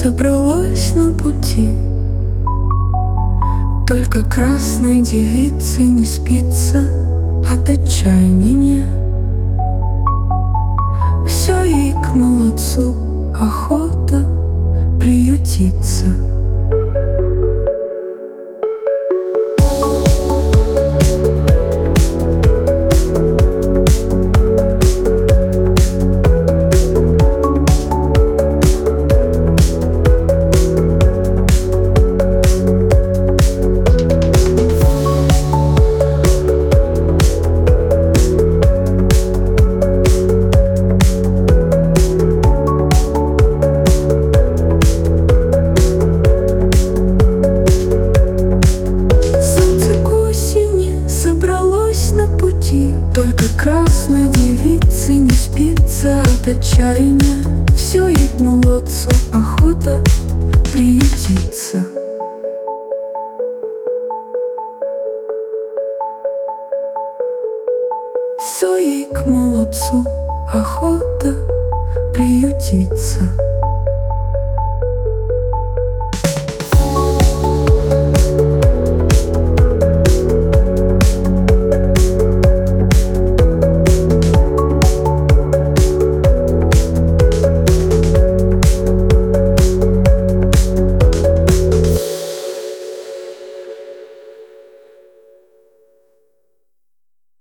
собралось на пути. Только красной девице не спится от отчаяния. Все ей к молодцу охота приютиться. Только красной девице не спится от отчаяния. Все ей к молодцу охота приютиться. Все ей к молодцу охота приютиться.